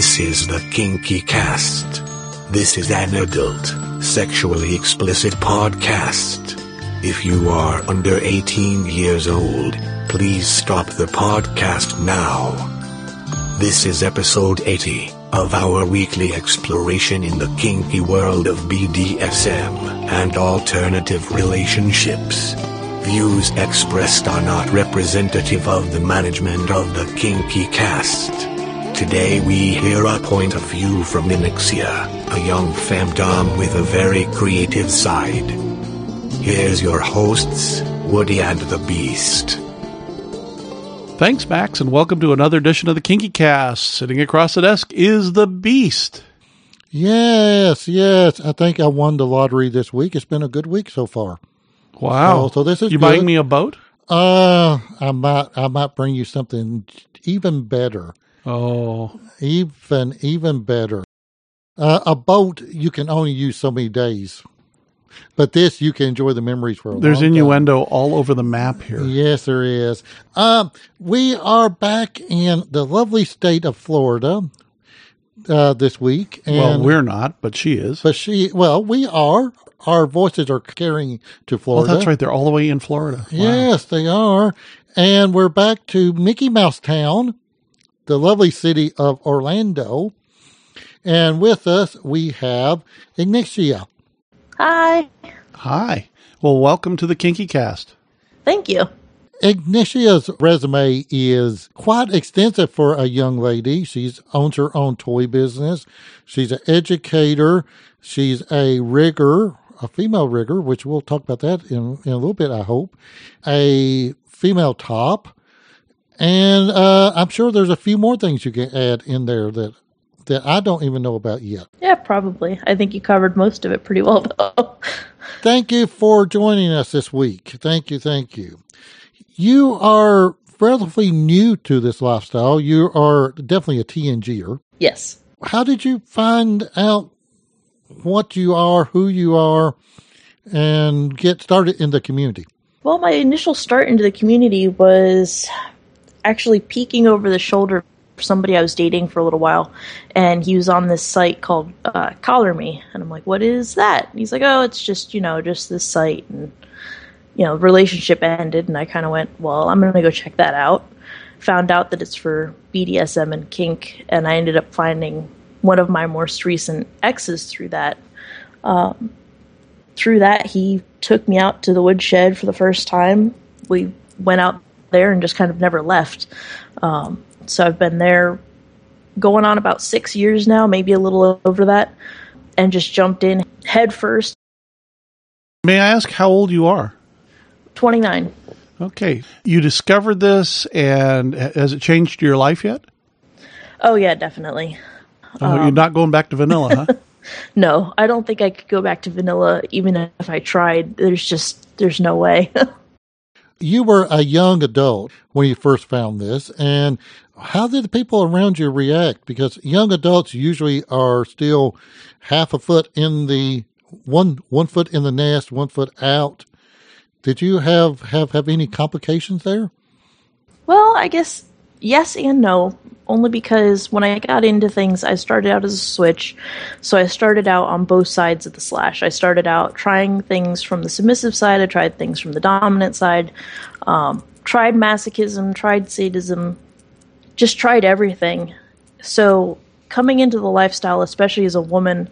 This is the Kinky Cast. This is an adult, sexually explicit podcast. If you are under 18 years old, please stop the podcast now. This is episode 80 of our weekly exploration in the kinky world of BDSM and alternative relationships. Views expressed are not representative of the management of the Kinky Cast. Today we hear a point of view from Onyxia, a young femdom with a very creative side. Here's your hosts, Woody and the Beast. Thanks, Max, and welcome to another edition of the Kinky Cast. Sitting across the desk is the Beast. Yes. I think I won the lottery this week. It's been a good week so far. Wow. So this is you good. Buying me a boat? I might bring you something even better. Oh. Even better. A boat you can only use so many days. But this, you can enjoy the memories for a long time. There's innuendo all over the map here. Yes, there is. We are back in the lovely state of Florida this week. And, well, we're not, but she is. We are. Our voices are carrying to Florida. Oh, that's right. They're all the way in Florida. Wow. Yes, they are. And we're back to Mickey Mouse Town, the lovely city of Orlando. And with us, we have Onyxia. Hi. Hi. Well, welcome to the Kinky Cast. Thank you. Onyxia's resume is quite extensive for a young lady. She owns her own toy business. She's an educator. She's a rigger, a female rigger, which we'll talk about that in a little bit, I hope. A female top. And I'm sure there's a few more things you can add in there that I don't even know about yet. Yeah, probably. I think you covered most of it pretty well, though. Thank you for joining us this week. Thank you. You are relatively new to this lifestyle. You are definitely a TNGer. Yes. How did you find out what you are, who you are, and get started in the community? Well, my initial start into the community was actually peeking over the shoulder of somebody I was dating for a little while, and he was on this site called Collar Me, and I'm like, what is that? And he's like, oh, it's just this site, and relationship ended, and I kind of went, well, I'm going to go check that out. Found out that it's for BDSM and kink, and I ended up finding one of my most recent exes through that. He took me out to the woodshed for the first time. We went out there and just kind of never left. So I've been there going on about 6 years now, maybe a little over that, and just jumped in head first. May I ask how old you are? 29. Okay. You discovered this, and has it changed your life yet? Oh, yeah, definitely. Oh, you're not going back to vanilla, huh? No, I don't think I could go back to vanilla even if I tried. There's no way. You were a young adult when you first found this, and how did the people around you react? Because young adults usually are still half a foot in the one foot in the nest, 1 foot out. Did you have any complications there? Well, I guess yes and no, only because when I got into things, I started out as a switch. So I started out on both sides of the slash. I started out trying things from the submissive side. I tried things from the dominant side. Tried masochism, tried sadism, just tried everything. So coming into the lifestyle, especially as a woman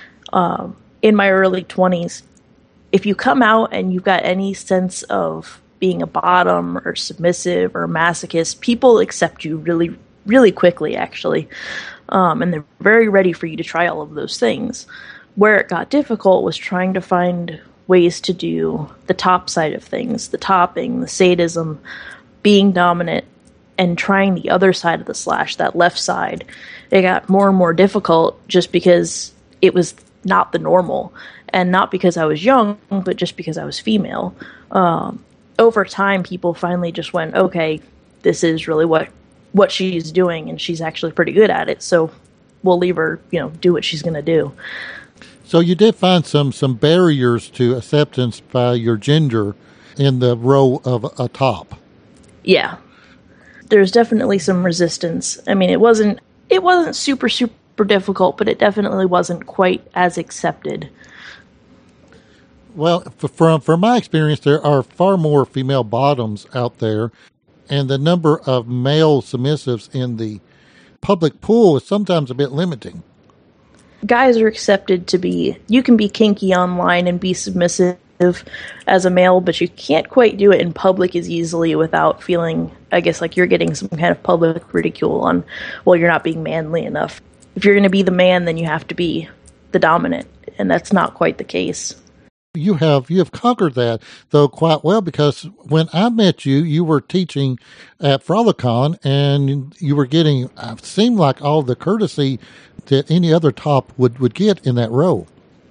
in my early 20s, if you come out and you've got any sense of being a bottom or submissive or masochist, people accept you really, really quickly, actually. And they're very ready for you to try all of those things. Where it got difficult was trying to find ways to do the top side of things, the topping, the sadism, being dominant, and trying the other side of the slash, that left side. It got more and more difficult just because it was not the normal. And not because I was young, but just because I was female. Over time, people finally just went, okay, this is really what she's doing, and she's actually pretty good at it, so we'll leave her, do what she's going to do. So you did find some barriers to acceptance by your gender in the role of a top. Yeah. There's definitely some resistance. I mean, it wasn't it wasn't super difficult, but it definitely wasn't quite as accepted. Well, from my experience, there are far more female bottoms out there, and the number of male submissives in the public pool is sometimes a bit limiting. Guys are accepted to be, you can be kinky online and be submissive as a male, but you can't quite do it in public as easily without feeling, I guess, like you're getting some kind of public ridicule on, well, you're not being manly enough. If you're going to be the man, then you have to be the dominant, and that's not quite the case. You have conquered that, though, quite well, because when I met you, you were teaching at Frolicon, and you were getting, seemed like all the courtesy that any other top would get in that role.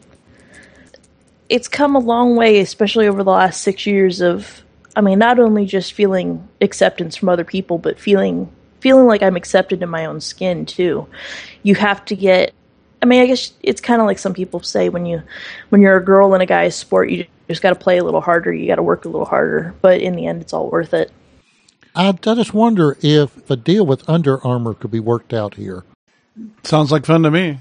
It's come a long way, especially over the last 6 years of, I mean, not only just feeling acceptance from other people, but feeling like I'm accepted in my own skin, too. You have to get, I mean, I guess it's kind of like some people say when you're a girl in a guy's sport, you just got to play a little harder, you got to work a little harder, but in the end, it's all worth it. I just wonder if a deal with Under Armour could be worked out here. Sounds like fun to me.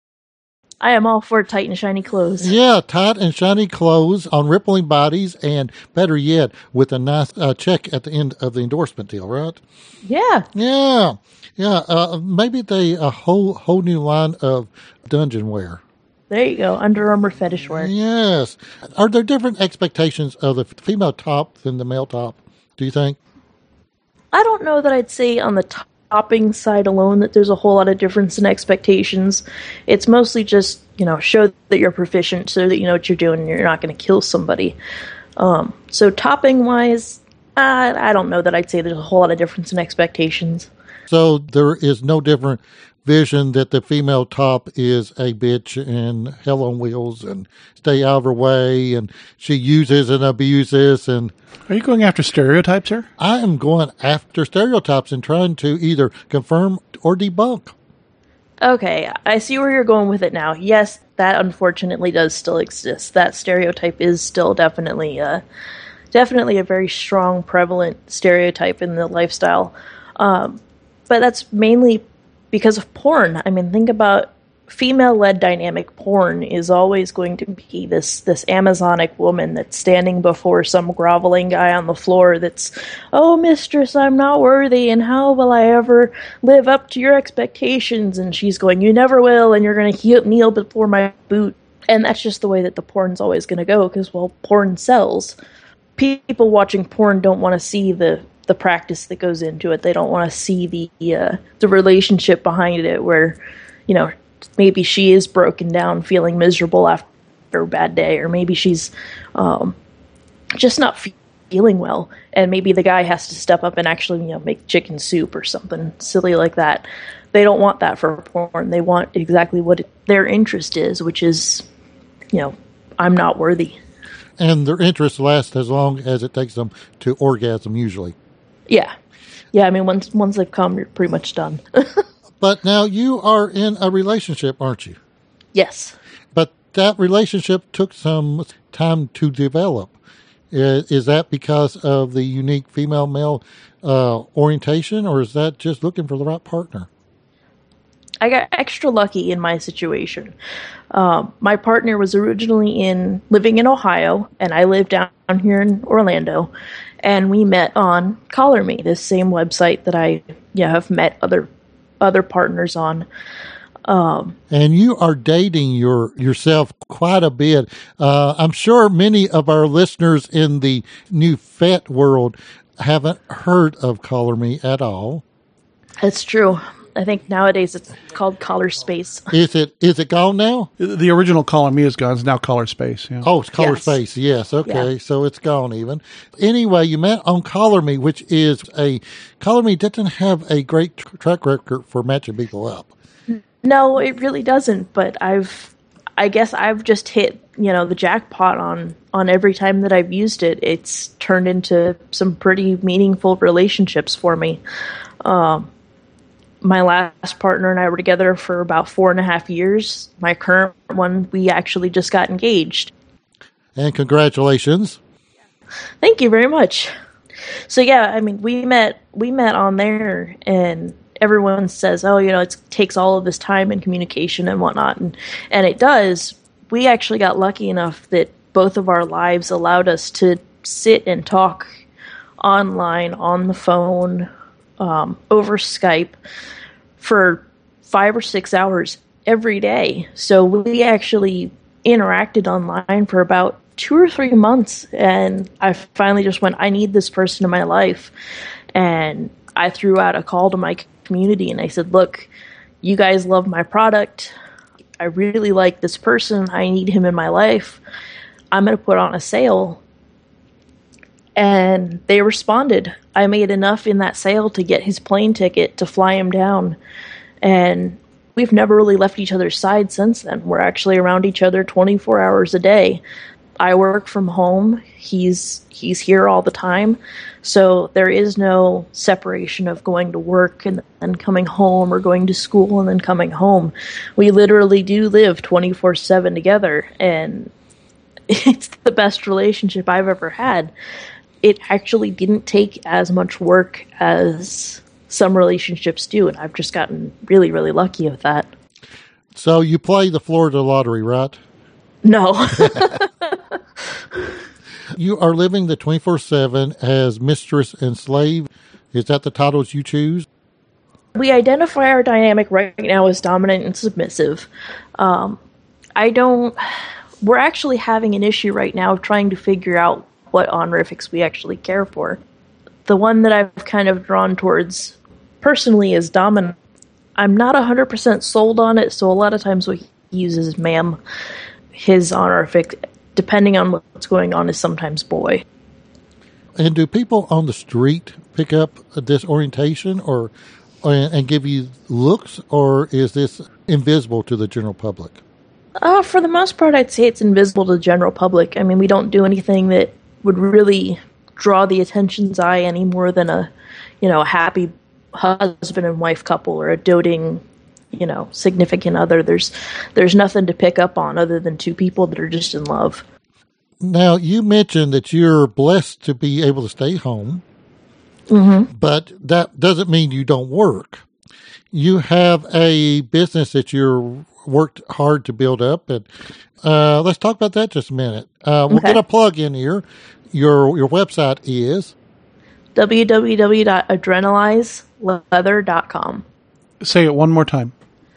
I am all for tight and shiny clothes. Yeah, tight and shiny clothes on rippling bodies, and better yet, with a nice check at the end of the endorsement deal, right? Yeah. Yeah. Maybe a whole new line of dungeon wear. There you go, Under Armour fetish wear. Yes. Are there different expectations of the female top than the male top, do you think? I don't know that I'd say on the topping side alone that there's a whole lot of difference in expectations. It's mostly just, show that you're proficient so that you know what you're doing and you're not going to kill somebody. So topping wise, I don't know that I'd say there's a whole lot of difference in expectations. So there is no different vision that the female top is a bitch and hell on wheels and stay out of her way, and she uses and abuses. And are you going after stereotypes here? I am going after stereotypes and trying to either confirm or debunk. Okay, I see where you're going with it now. Yes, that unfortunately does still exist. That stereotype is still definitely a very strong, prevalent stereotype in the lifestyle. But that's mainly because of porn. I mean, think about female-led dynamic porn is always going to be this Amazonic woman that's standing before some groveling guy on the floor that's, oh, mistress, I'm not worthy, and how will I ever live up to your expectations? And she's going, you never will, and you're going to kneel before my boot. And that's just the way that the porn's always going to go, because, well, porn sells. People watching porn don't want to see the practice that goes into it. They don't want to see the relationship behind it where, maybe she is broken down, feeling miserable after a bad day, or maybe she's just not feeling well, and maybe the guy has to step up and actually, make chicken soup or something silly like that. They don't want that for porn. They want exactly what their interest is, which is, I'm not worthy. And their interest lasts as long as it takes them to orgasm, usually. Yeah. I mean, once they've come, you're pretty much done. But now you are in a relationship, aren't you? Yes. But that relationship took some time to develop. Is that because of the unique female-male orientation, or is that just looking for the right partner? I got extra lucky in my situation. My partner was originally living in Ohio, and I lived down here in Orlando. And we met on Collar Me, this same website that I have met other partners on. And you are dating yourself quite a bit. I'm sure many of our listeners in the new FET world haven't heard of Collar Me at all. That's true. I think nowadays it's called Collar Space. Is it gone now? The original Collar Me is gone. It's now Collar Space. Yeah. Oh, it's Collar Yes. Space. Yes. Okay. Yeah. So it's gone even. Anyway, you met on Collar Me, which is Collar Me doesn't have a great track record for matching people up. No, it really doesn't. But I guess I've just hit, the jackpot on every time that I've used it. It's turned into some pretty meaningful relationships for me. My last partner and I were together for about 4.5 years. My current one, we actually just got engaged. And congratulations. Thank you very much. So yeah, I mean, we met on there, and everyone says, oh, it takes all of this time and communication and whatnot. And it does. We actually got lucky enough that both of our lives allowed us to sit and talk online, on the phone, over Skype for 5 or 6 hours every day. So we actually interacted online for about 2 or 3 months. And I finally just went, I need this person in my life. And I threw out a call to my community and I said, look, you guys love my product. I really like this person. I need him in my life. I'm going to put on a sale. And they responded. I made enough in that sale to get his plane ticket to fly him down. And we've never really left each other's side since then. We're actually around each other 24 hours a day. I work from home. He's here all the time. So there is no separation of going to work and then coming home, or going to school and then coming home. We literally do live 24/7 together, and it's the best relationship I've ever had. It actually didn't take as much work as some relationships do, and I've just gotten really, really lucky with that. So you play the Florida lottery, right? No. You are living the 24/7 as mistress and slave. Is that the titles you choose? We identify our dynamic right now as dominant and submissive. We're actually having an issue right now of trying to figure out what honorifics we actually care for. The one that I've kind of drawn towards personally is dominant. I'm not 100% sold on it, so a lot of times what he uses ma'am. His honorific, depending on what's going on, is sometimes boy. And do people on the street pick up this orientation and give you looks, or is this invisible to the general public? For the most part, I'd say it's invisible to the general public. I mean, we don't do anything that would really draw the attention's eye any more than a happy husband and wife couple, or a doting, significant other. There's nothing to pick up on other than two people that are just in love. Now, you mentioned that you're blessed to be able to stay home, but that doesn't mean you don't work. You have a business that you're worked hard to build up, and let's talk about that just a minute. We'll get a plug in here. Your website is www.adrenalizeleather.com. Say it one more time.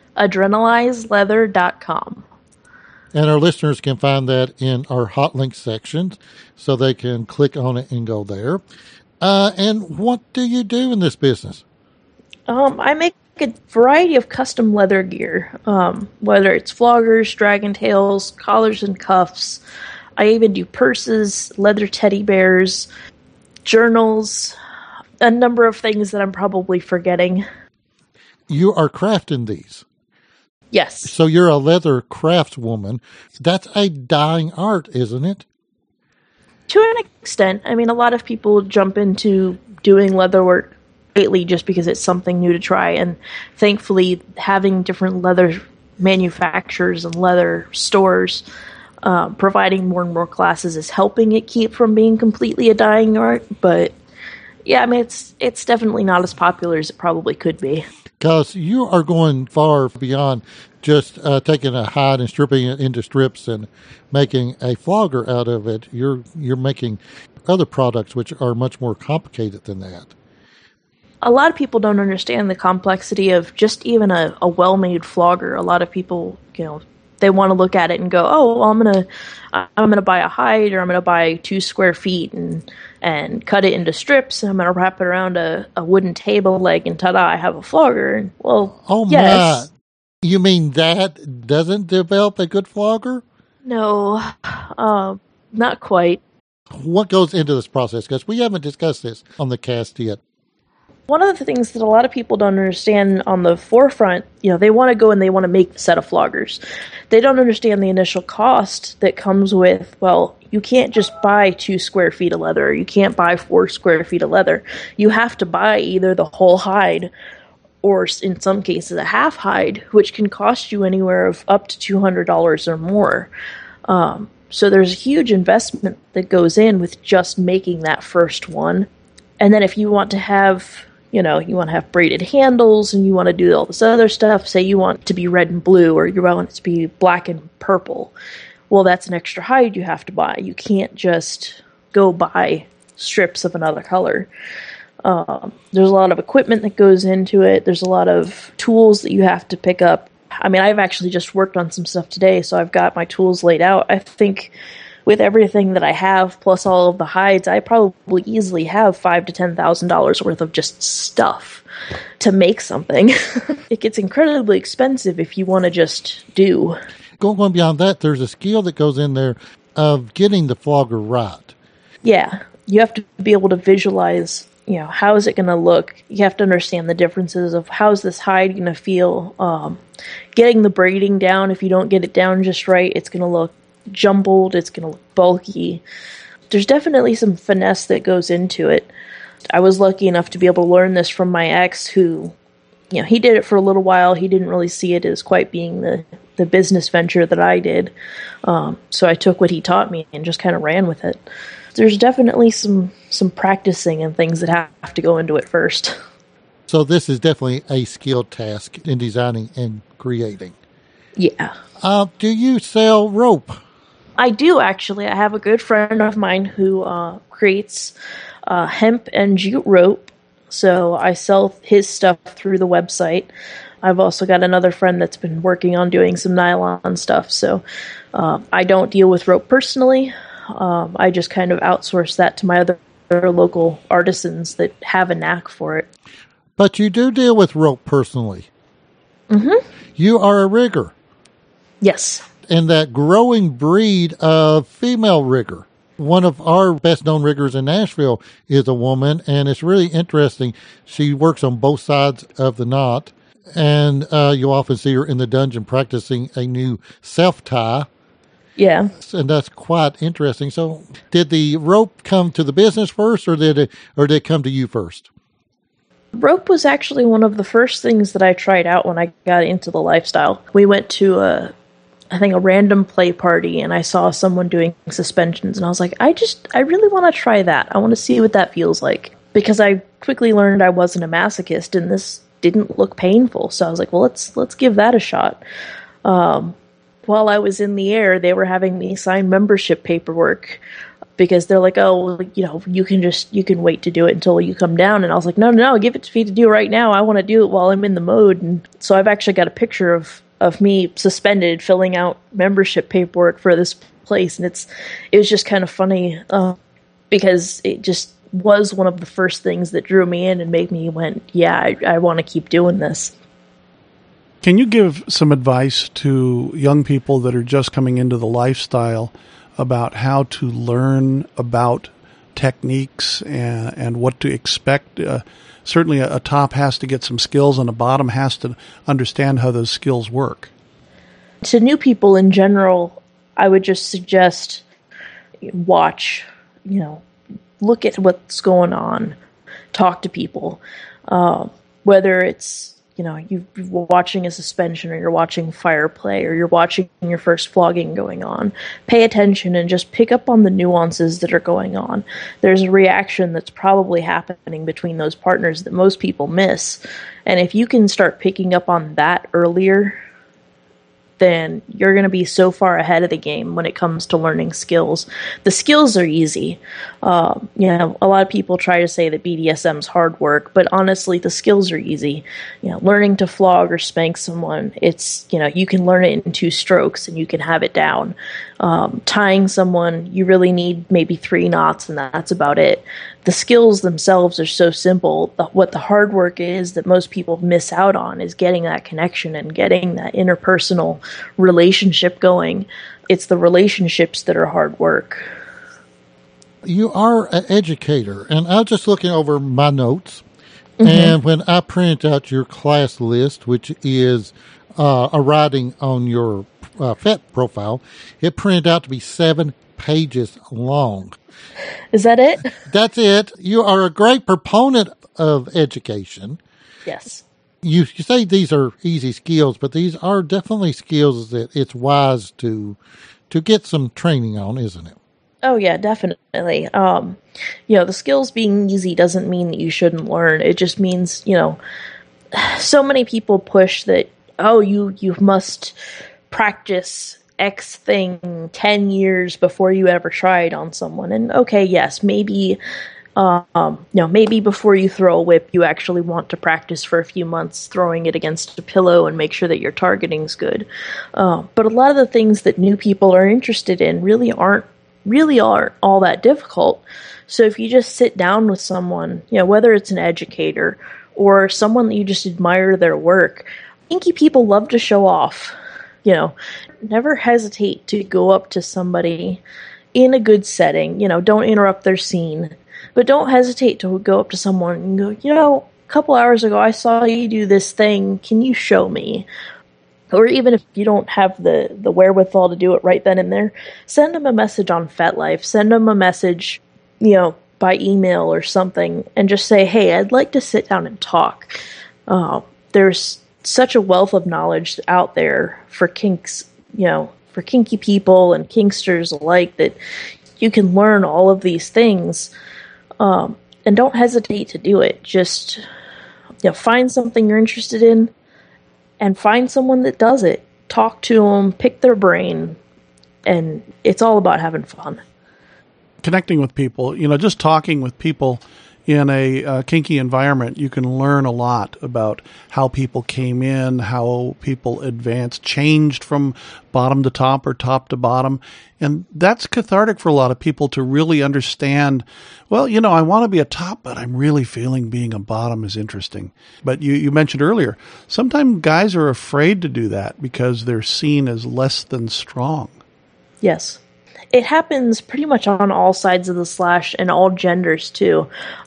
Adrenalizeleather.com. And our listeners can find that in our hot link section, so they can click on it and go there. And what do you do in this business? I make a variety of custom leather gear, whether it's floggers, dragon tails, collars and cuffs. I even do purses, leather teddy bears, journals, a number of things that I'm probably forgetting. You are crafting these. Yes. So you're a leather craftswoman. That's a dying art, isn't it? To an extent. I mean, a lot of people jump into doing leather work lately just because it's something new to try. And thankfully, having different leather manufacturers and leather stores providing more and more classes is helping it keep from being completely a dying art. But yeah, I mean, it's definitely not as popular as it probably could be. Because you are going far beyond just taking a hide and stripping it into strips and making a flogger out of it. You're making other products which are much more complicated than that. A lot of people don't understand the complexity of just even a well-made flogger. A lot of people, they want to look at it and go, "Oh, well, I'm gonna buy a hide, or I'm gonna buy 2 square feet and cut it into strips, and I'm gonna wrap it around a wooden table leg, and ta-da, I have a flogger." Well, oh yes. My! You mean that doesn't develop a good flogger? No, not quite. What goes into this process? Because we haven't discussed this on the cast yet. One of the things that a lot of people don't understand on the forefront, they want to go and they want to make a set of floggers. They don't understand the initial cost that comes with, well, you can't just buy 2 square feet of leather, or you can't buy 4 square feet of leather. You have to buy either the whole hide, or in some cases a half hide, which can cost you anywhere of up to $200 or more. So there's a huge investment that goes in with just making that first one. And then if you want to have You want to have braided handles and you want to do all this other stuff. Say you want it to be red and blue, or you want it to be black and purple. Well, that's an extra hide you have to buy. You can't just go buy strips of another color. There's a lot of equipment that goes into it. There's a lot of tools that you have to pick up. I mean, I've actually just worked on some stuff today, so I've got my tools laid out. I think with everything that I have, plus all of the hides, I probably easily have $5,000 to $10,000 worth of just stuff to make something. It gets incredibly expensive if you want to just do. Going beyond that, there's a skill that goes in there of getting the flogger right. Yeah, you have to be able to visualize, how is it going to look? You have to understand the differences of how's this hide going to feel. Getting the braiding down, if you don't get it down just right, it's going to look jumbled, it's going to look bulky. There's definitely some finesse that goes into it. I was lucky enough to be able to learn this from my ex who, he did it for a little while. He didn't really see it as quite being the business venture that I did. So I took what he taught me and just kind of ran with it. There's definitely some practicing and things that have to go into it first. So this is definitely a skilled task in designing and creating. Yeah. Do you sell rope? I do, actually. I have a good friend of mine who creates hemp and jute rope. So I sell his stuff through the website. I've also got another friend that's been working on doing some nylon stuff. So I don't deal with rope personally. I just kind of outsource that to my other local artisans that have a knack for it. But you do deal with rope personally. Mm-hmm. You are a rigger. Yes. And that growing breed of female rigger. One of our best-known riggers in Nashville is a woman, and it's really interesting. She works on both sides of the knot, and you'll often see her in the dungeon practicing a new self-tie. Yeah. And that's quite interesting. So did the rope come to the business first, or did it come to you first? Rope was actually one of the first things that I tried out when I got into the lifestyle. We went to a random play party, and I saw someone doing suspensions, and I was like, I really want to try that. I want to see what that feels like. Because I quickly learned I wasn't a masochist, and this didn't look painful. So I was like, well, let's give that a shot. While I was in the air, they were having me sign membership paperwork because they're like, oh, you can wait to do it until you come down. And I was like, no, give it to me to do right now. I want to do it while I'm in the mode. And so I've actually got a picture of me suspended filling out membership paperwork for this place. And it was just kind of funny because it just was one of the first things that drew me in and made me went, yeah, I want to keep doing this. Can you give some advice to young people that are just coming into the lifestyle about how to learn about techniques and what to expect? Certainly a top has to get some skills and a bottom has to understand how those skills work. To new people in general, I would just suggest watch, look at what's going on, talk to people, whether it's you're watching a suspension or you're watching fire play or you're watching your first flogging going on. Pay attention and just pick up on the nuances that are going on. There's a reaction that's probably happening between those partners that most people miss. And if you can start picking up on that earlier, then you're going to be so far ahead of the game when it comes to learning skills. The skills are easy. A lot of people try to say that BDSM is hard work, but honestly, the skills are easy. Learning to flog or spank someone, it's, you can learn it in 2 strokes and you can have it down. Tying someone, you really need maybe 3 knots and that's about it. The skills themselves are so simple. What the hard work is that most people miss out on is getting that connection and getting that interpersonal relationship going. It's the relationships that are hard work. You are an educator, and I was just looking over my notes, mm-hmm. and when I print out your class list, which is a writing on your FET profile, it printed out to be 7 pages long. Is that it? That's it. You are a great proponent of education. Yes. You say these are easy skills, but these are definitely skills that it's wise to get some training on, isn't it? Oh yeah, definitely. The skills being easy doesn't mean that you shouldn't learn. It just means, so many people push that, oh, you must practice X thing 10 years before you ever try it on someone. And okay, yes, maybe maybe before you throw a whip, you actually want to practice for a few months throwing it against a pillow and make sure that your targeting's good. But a lot of the things that new people are interested in really aren't all that difficult. So if you just sit down with someone, whether it's an educator or someone that you just admire their work, inky people love to show off. Never hesitate to go up to somebody in a good setting. Don't interrupt their scene, but don't hesitate to go up to someone and go, a couple hours ago I saw you do this thing. Can you show me? Or even if you don't have the wherewithal to do it right then and there, send them a message on FetLife. Send them a message, by email or something, and just say, hey, I'd like to sit down and talk. There's such a wealth of knowledge out there for kinks, for kinky people and kinksters alike, that you can learn all of these things. And don't hesitate to do it. Just, find something you're interested in and find someone that does it. Talk to them, pick their brain, and it's all about having fun. Connecting with people, just talking with people in a kinky environment, you can learn a lot about how people came in, how people advanced, changed from bottom to top or top to bottom. And that's cathartic for a lot of people to really understand, well, I want to be a top, but I'm really feeling being a bottom is interesting. But you mentioned earlier, sometimes guys are afraid to do that because they're seen as less than strong. Yes. It happens pretty much on all sides of the slash and all genders too.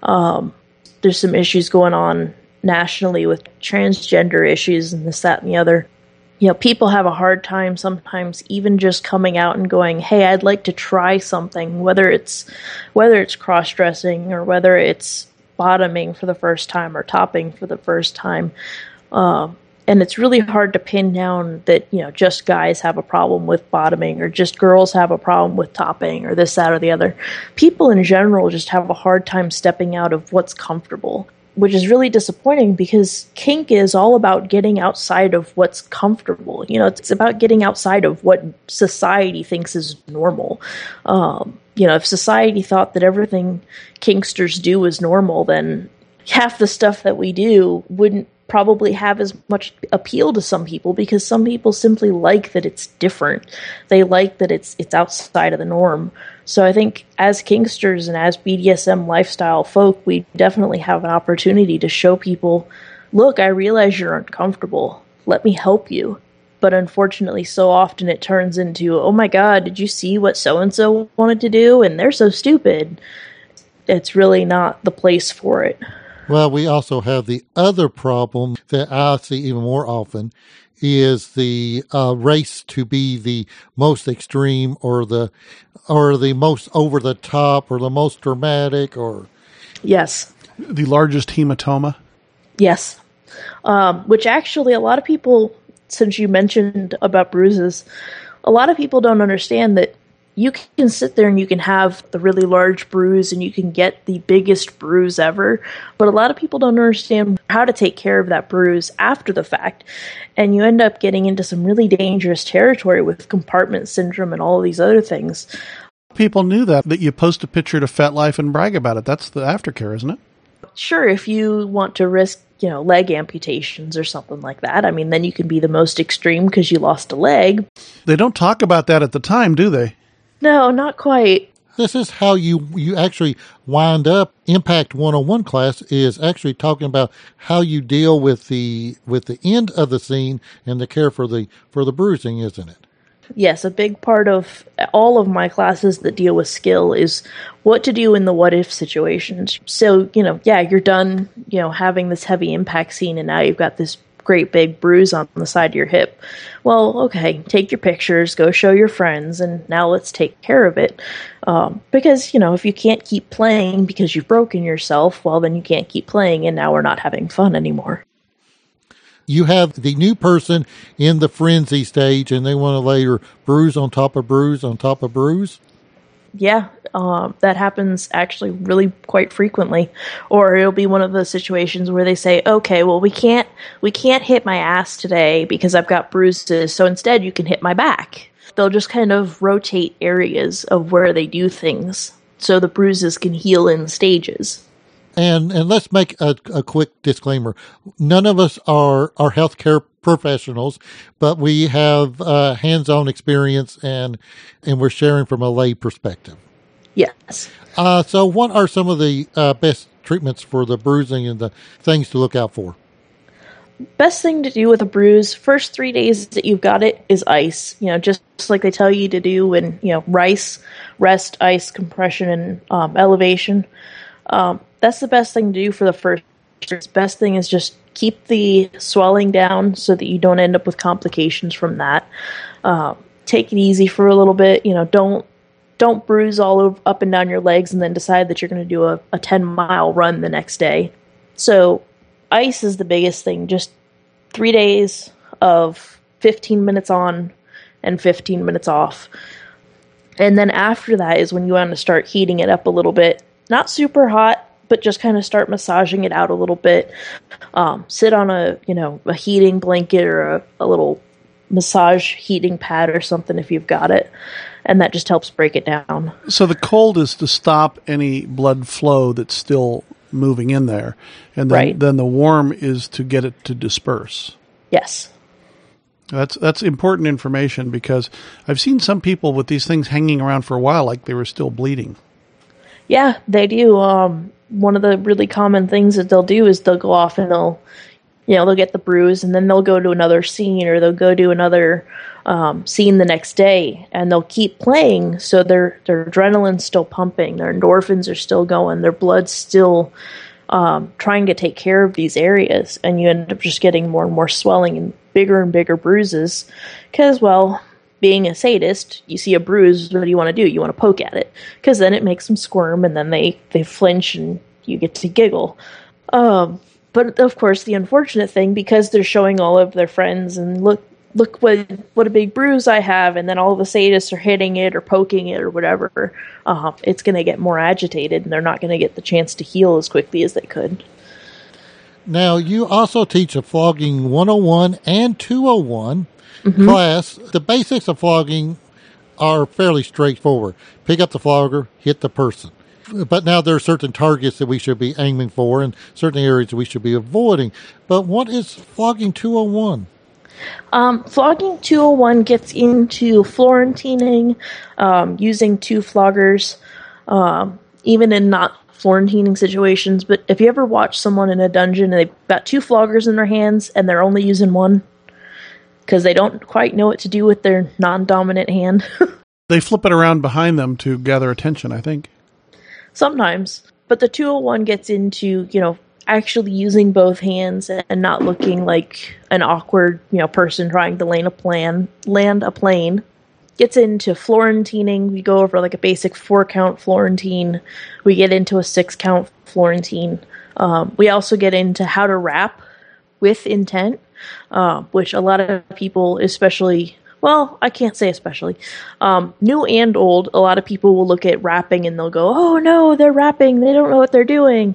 There's some issues going on nationally with transgender issues and this, that, and the other. People have a hard time sometimes even just coming out and going, hey, I'd like to try something, whether it's cross-dressing or whether it's bottoming for the first time or topping for the first time. And it's really hard to pin down that, just guys have a problem with bottoming or just girls have a problem with topping or this, that, or the other. People in general just have a hard time stepping out of what's comfortable, which is really disappointing because kink is all about getting outside of what's comfortable. It's about getting outside of what society thinks is normal. If society thought that everything kinksters do is normal, then half the stuff that we do wouldn't probably have as much appeal to some people because some people simply like that it's different. They like that it's outside of the norm. So I think as kinksters and as BDSM lifestyle folk, we definitely have an opportunity to show people, look, I realize you're uncomfortable. Let me help you. But unfortunately, so often it turns into, oh my God, did you see what so-and-so wanted to do? And they're so stupid. It's really not the place for it. Well, we also have the other problem that I see even more often is the race to be the most extreme or the most over the top or the most dramatic or... Yes. The largest hematoma? Yes. Which actually a lot of people, since you mentioned about bruises, a lot of people don't understand that you can sit there and you can have the really large bruise and you can get the biggest bruise ever, but a lot of people don't understand how to take care of that bruise after the fact, and you end up getting into some really dangerous territory with compartment syndrome and all of these other things. People knew that you post a picture to FetLife and brag about it. That's the aftercare, isn't it? Sure, if you want to risk, leg amputations or something like that, then you can be the most extreme because you lost a leg. They don't talk about that at the time, do they? No, not quite. This is how you actually wind up. Impact 101 class is actually talking about how you deal with the end of the scene and the care for the bruising, isn't it? Yes, a big part of all of my classes that deal with skill is what to do in the what if situations. So, you're done, having this heavy impact scene and now you've got this great big bruise on the side of your hip. Well, okay, take your pictures, go show your friends, and now let's take care of it. Because, if you can't keep playing because you've broken yourself, well, then you can't keep playing, and now we're not having fun anymore. You have the new person in the frenzy stage, and they want to layer bruise on top of bruise on top of bruise? Yeah, that happens actually really quite frequently. Or it'll be one of those situations where they say, "Okay, well we can't hit my ass today because I've got bruises. So instead, you can hit my back." They'll just kind of rotate areas of where they do things so the bruises can heal in stages. And let's make a quick disclaimer. None of us are healthcare professionals, but we have hands-on experience and we're sharing from a lay perspective. Yes. So what are some of the best treatments for the bruising and the things to look out for? Best thing to do with a bruise, first 3 days that you've got it, is ice. Just like they tell you to do when, rice, rest, ice, compression, and elevation. That's the best thing to do for the first. The best thing is just keep the swelling down so that you don't end up with complications from that. Take it easy for a little bit. Don't bruise all over, up and down your legs and then decide that you're going to do a 10-mile run the next day. So ice is the biggest thing. Just 3 days of 15 minutes on and 15 minutes off. And then after that is when you want to start heating it up a little bit. Not super hot, but just kind of start massaging it out a little bit. Sit on a heating blanket or a little massage heating pad or something if you've got it. And that just helps break it down. So the cold is to stop any blood flow that's still moving in there. And then the warm is to get it to disperse. Yes. That's important information because I've seen some people with these things hanging around for a while like they were still bleeding. Yeah, they do. One of the really common things that they'll do is they'll go off and they'll get the bruise and then they'll go to another scene or they'll go to another scene the next day and they'll keep playing. So their adrenaline's still pumping, their endorphins are still going, their blood's still trying to take care of these areas, and you end up just getting more and more swelling and bigger bruises because, well, being a sadist, you see a bruise, what do you want to do? You want to poke at it because then it makes them squirm and then they flinch and you get to giggle. But of course, the unfortunate thing, because they're showing all of their friends and look what a big bruise I have, and then all the sadists are hitting it or poking it or whatever, it's going to get more agitated and they're not going to get the chance to heal as quickly as they could. Now, you also teach a flogging 101 and 201 class. The basics of flogging are fairly straightforward. Pick up the flogger, hit the person. But now there are certain targets that we should be aiming for and certain areas we should be avoiding. But what is flogging 201? Flogging 201 gets into Florentining, using two floggers, even in not Florentining situations. But if you ever watch someone in a dungeon and they've got two floggers in their hands and they're only using one because they don't quite know what to do with their non-dominant hand. They flip it around behind them to gather attention, I think. Sometimes. But the 201 gets into, actually using both hands and not looking like an awkward, person trying to land a plane. Gets into Florentining. We go over like a basic 4-count Florentine. We get into a 6-count Florentine. We also get into how to rap with intent, which a lot of people, especially, well, I can't say especially, new and old, a lot of people will look at rapping and they'll go, oh no, they're rapping, they don't know what they're doing.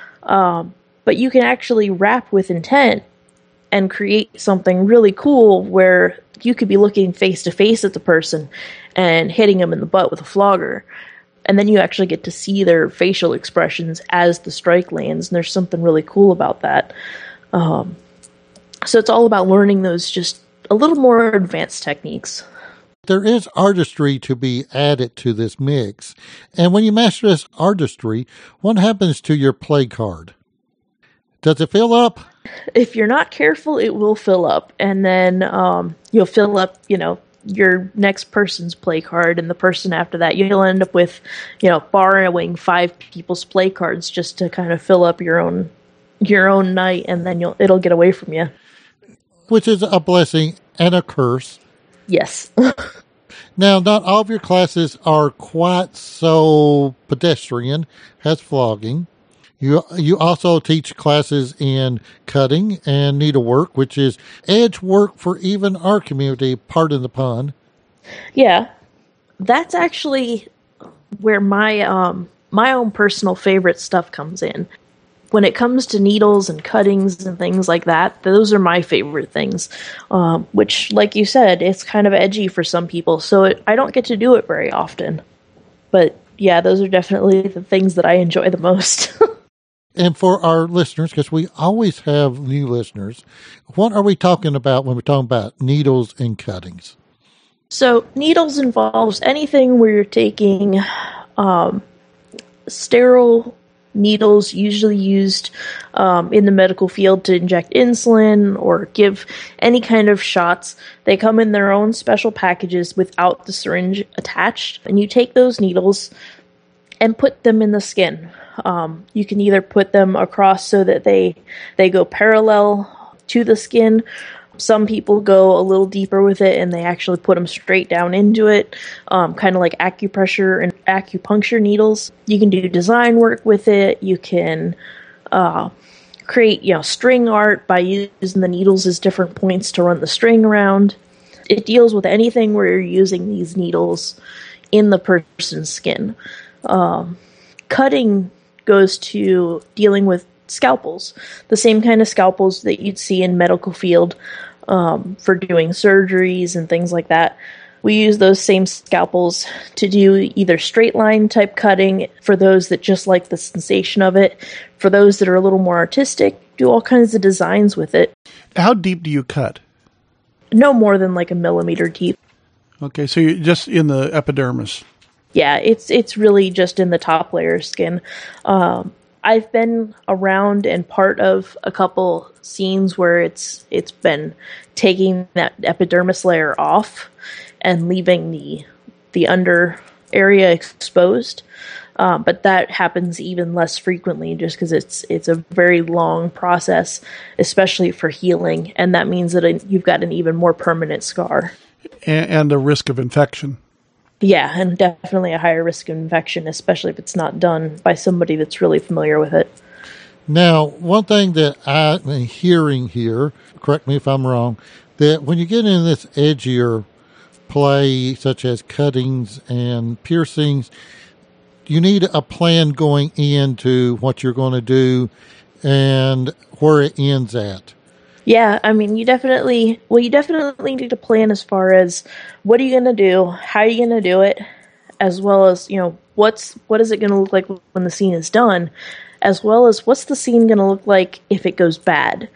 But you can actually rap with intent and create something really cool where you could be looking face to face at the person and hitting them in the butt with a flogger. And then you actually get to see their facial expressions as the strike lands. And there's something really cool about that. So it's all about learning those just a little more advanced techniques. There is artistry to be added to this mix. And when you master this artistry, what happens to your play card? Does it fill up? If you're not careful, it will fill up. And then you'll fill up, your next person's play card, and the person after that. You'll end up with, borrowing 5 people's play cards just to kind of fill up your own night, and then it'll get away from you. Which is a blessing and a curse. Yes. Now, not all of your classes are quite so pedestrian as flogging. You also teach classes in cutting and needlework, which is edge work for even our community, pardon the pun. Yeah. That's actually where my own personal favorite stuff comes in. When it comes to needles and cuttings and things like that, those are my favorite things, which, like you said, it's kind of edgy for some people, so I don't get to do it very often. But yeah, those are definitely the things that I enjoy the most. And for our listeners, because we always have new listeners, what are we talking about when we're talking about needles and cuttings? So needles involves anything where you're taking sterile needles, usually used in the medical field to inject insulin or give any kind of shots. They come in their own special packages without the syringe attached, and you take those needles and put them in the skin. You can either put them across so that they go parallel to the skin. Some people go a little deeper with it and they actually put them straight down into it, kind of like acupressure and acupuncture needles. You can do design work with it. You can create, string art by using the needles as different points to run the string around. It deals with anything where you're using these needles in the person's skin. Cutting goes to dealing with scalpels, the same kind of scalpels that you'd see in medical field for doing surgeries and things like that. We use those same scalpels to do either straight line type cutting for those that just like the sensation of it. For those that are a little more artistic, do all kinds of designs with it. How deep do you cut? No more than like a millimeter deep. Okay, so you're just in the epidermis. Yeah, it's really just in the top layer of skin. I've been around and part of a couple scenes where it's been taking that epidermis layer off and leaving the under area exposed. But that happens even less frequently just because it's a very long process, especially for healing. And that means that you've got an even more permanent scar. And a risk of infection. Yeah, and definitely a higher risk of infection, especially if it's not done by somebody that's really familiar with it. Now, one thing that I'm hearing here, correct me if I'm wrong, that when you get in this edgier play, such as cuttings and piercings, you need a plan going into what you're going to do and where it ends at. Yeah, I mean, you definitely need a plan as far as what are you going to do, how are you going to do it, as well as, what is it going to look like when the scene is done, as well as what's the scene going to look like if it goes bad.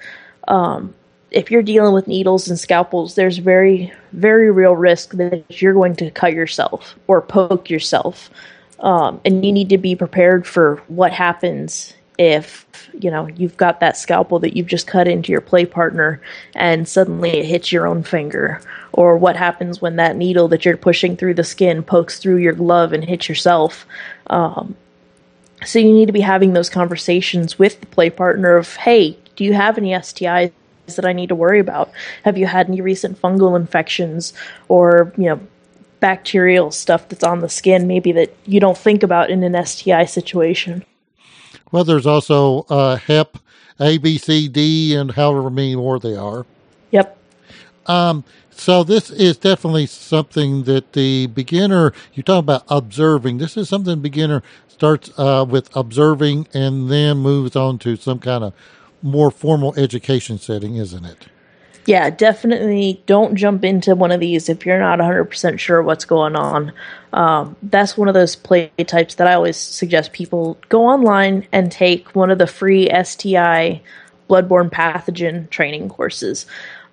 If you're dealing with needles and scalpels, there's very, very real risk that you're going to cut yourself or poke yourself. And you need to be prepared for what happens if, you've got that scalpel that you've just cut into your play partner and suddenly it hits your own finger, or what happens when that needle that you're pushing through the skin pokes through your glove and hits yourself. So you need to be having those conversations with the play partner of, hey, do you have any STIs that I need to worry about? Have you had any recent fungal infections or, bacterial stuff that's on the skin maybe that you don't think about in an STI situation? Well, there's also HEP, A, B, C, D, and however many more they are. Yep. So this is definitely something that the beginner, you talk about observing, this is something the beginner starts with observing and then moves on to some kind of more formal education setting, isn't it? Yeah, definitely don't jump into one of these if you're not 100% sure what's going on. That's one of those play types that I always suggest people go online and take one of the free STI bloodborne pathogen training courses.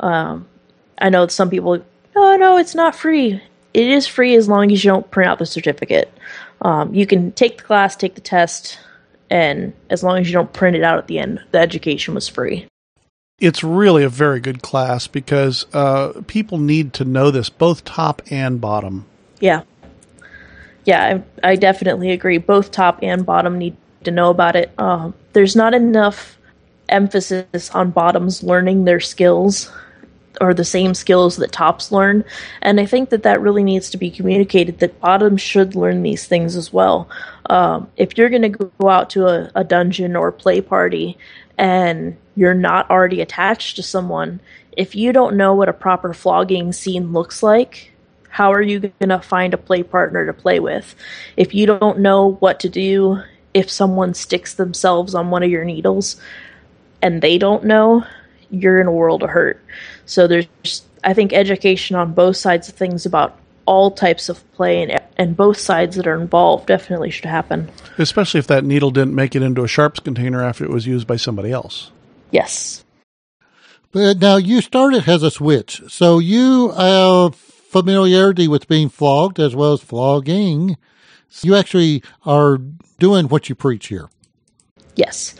I know some people, no, it's not free. It is free as long as you don't print out the certificate. You can take the class, take the test, and as long as you don't print it out at the end, the education was free. It's really a very good class because people need to know this, both top and bottom. Yeah. Yeah, I definitely agree. Both top and bottom need to know about it. There's not enough emphasis on bottoms learning their skills or the same skills that tops learn. And I think that really needs to be communicated, that bottoms should learn these things as well. If you're going to go out to a dungeon or play party and you're not already attached to someone, if you don't know what a proper flogging scene looks like, How are you going to find a play partner to play with? If you don't know what to do, if someone sticks themselves on one of your needles and they don't know, you're in a world of hurt. So there's, I think, education on both sides of things about all types of play, and both sides that are involved definitely should happen. Especially if that needle didn't make it into a sharps container after it was used by somebody else. Yes. But now you started as a switch, so you have familiarity with being flogged as well as flogging. You actually are doing what you preach here. Yes.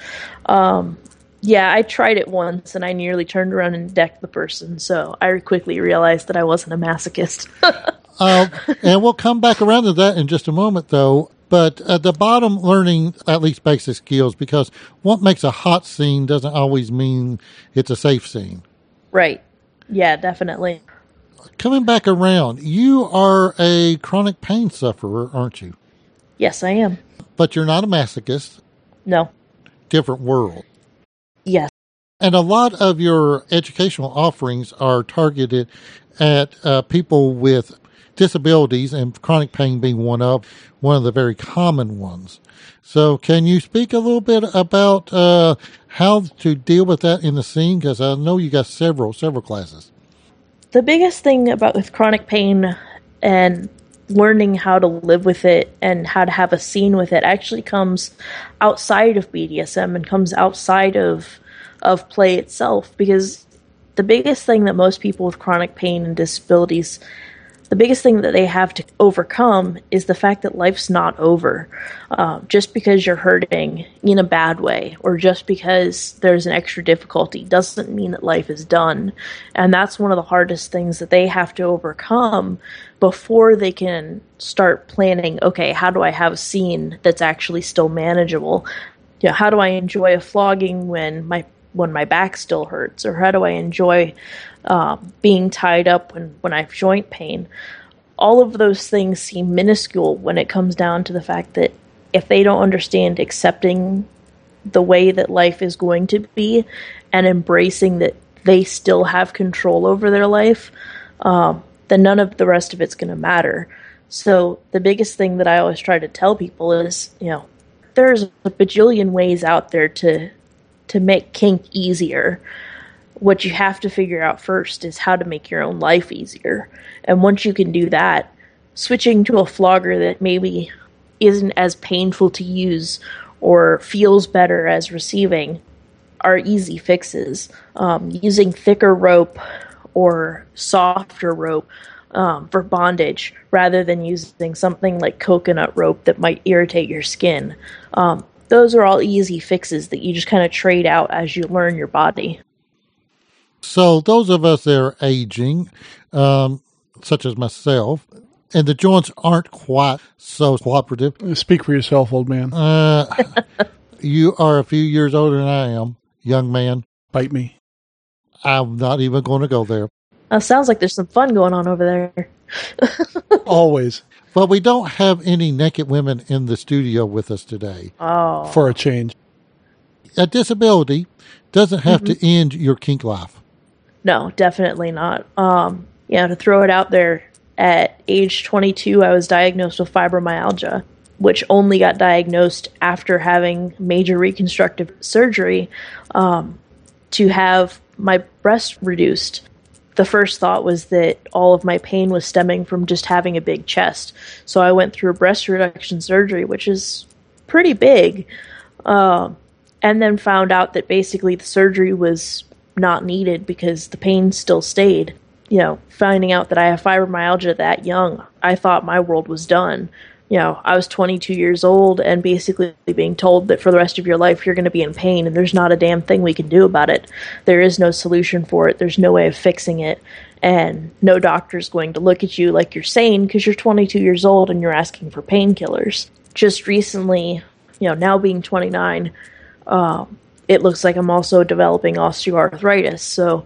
Yeah, I tried it once and I nearly turned around and decked the person, so I quickly realized that I wasn't a masochist. And we'll come back around to that in just a moment, though. But at the bottom, learning at least basic skills, because what makes a hot scene doesn't always mean it's a safe scene. Right. Yeah, definitely. Coming back around, you are a chronic pain sufferer, aren't you? Yes, I am. But you're not a masochist. No. Different world. Yes. And a lot of your educational offerings are targeted at people with disabilities, and chronic pain being one of the very common ones. So can you speak a little bit about how to deal with that in the scene? Because I know you got several classes. The biggest thing about with chronic pain and learning how to live with it and how to have a scene with it actually comes outside of BDSM and comes outside of play itself, because the biggest thing that most people with chronic pain and disabilities, the biggest thing that they have to overcome is the fact that life's not over. Just because you're hurting in a bad way or just because there's an extra difficulty doesn't mean that life is done. And that's one of the hardest things that they have to overcome before they can start planning, okay, how do I have a scene that's actually still manageable? You know, how do I enjoy a flogging when my back still hurts? Or how do I enjoy being tied up when I have joint pain? All of those things seem minuscule when it comes down to the fact that if they don't understand accepting the way that life is going to be and embracing that they still have control over their life, then none of the rest of it's going to matter. So the biggest thing that I always try to tell people is, you know, there's a bajillion ways out there to make kink easier. What you have to figure out first is how to make your own life easier. And once you can do that, switching to a flogger that maybe isn't as painful to use or feels better as receiving are easy fixes. Using thicker rope or softer rope for bondage rather than using something like coconut rope that might irritate your skin. Those are all easy fixes that you just kind of trade out as you learn your body. So those of us that are aging, such as myself, and the joints aren't quite so cooperative. Speak for yourself, old man. You are a few years older than I am, young man. Bite me. I'm not even going to go there. Sounds like there's some fun going on over there. Always. But we don't have any naked women in the studio with us today. Oh. For a change. A disability doesn't have to end your kink life. No, definitely not. To throw it out there, at age 22, I was diagnosed with fibromyalgia, which only got diagnosed after having major reconstructive surgery to have my breast reduced. The first thought was that all of my pain was stemming from just having a big chest. So I went through a breast reduction surgery, which is pretty big, and then found out that basically the surgery was not needed because the pain still stayed. You know, finding out that I have fibromyalgia that young, I thought my world was done. You know, I was 22 years old and basically being told that for the rest of your life you're going to be in pain and there's not a damn thing we can do about it. There is no solution for it. There's no way of fixing it. And no doctor's going to look at you like you're sane because you're 22 years old and you're asking for painkillers. Just recently, now being 29, it looks like I'm also developing osteoarthritis. So,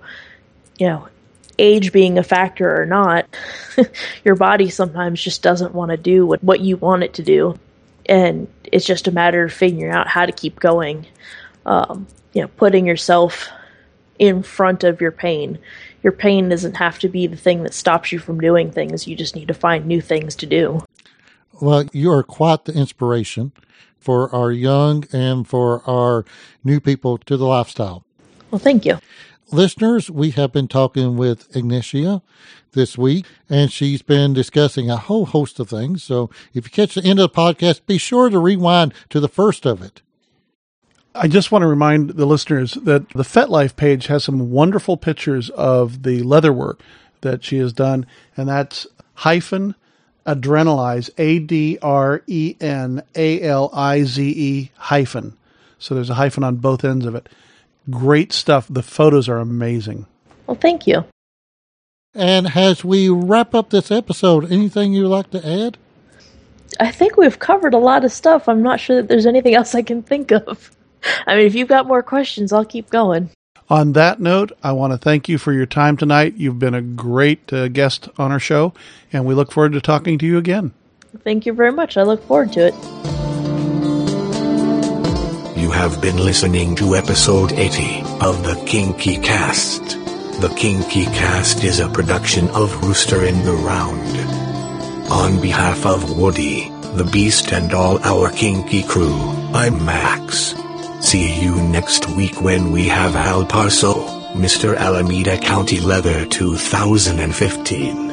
age being a factor or not, your body sometimes just doesn't want to do what you want it to do. And it's just a matter of figuring out how to keep going. Putting yourself in front of your pain. your pain doesn't have to be the thing that stops you from doing things. You just need to find new things to do. Well, you are quite the inspiration for our young and for our new people to the lifestyle. Well, thank you. Listeners, we have been talking with Ignacia this week, and she's been discussing a whole host of things. So if you catch the end of the podcast, be sure to rewind to the first of it. I just want to remind the listeners that the FetLife page has some wonderful pictures of the leather work that she has done, and that's hyphen Adrenalize, ADRENALIZE hyphen. So there's a hyphen on both ends of it. Great stuff. The photos are amazing. Well, thank you. And as we wrap up this episode, anything you'd like to add? I think we've covered a lot of stuff. I'm not sure that there's anything else I can think of. I mean, if you've got more questions, I'll keep going. On that note, I want to thank you for your time tonight. You've been a great guest on our show, and we look forward to talking to you again. Thank you very much. I look forward to it. You have been listening to episode 80 of the Kinky Cast. The Kinky Cast is a production of Rooster in the Round. On behalf of Woody, the Beast, and all our kinky crew, I'm Max. See you next week when we have Al Parso, Mr. Alameda County Leather 2015.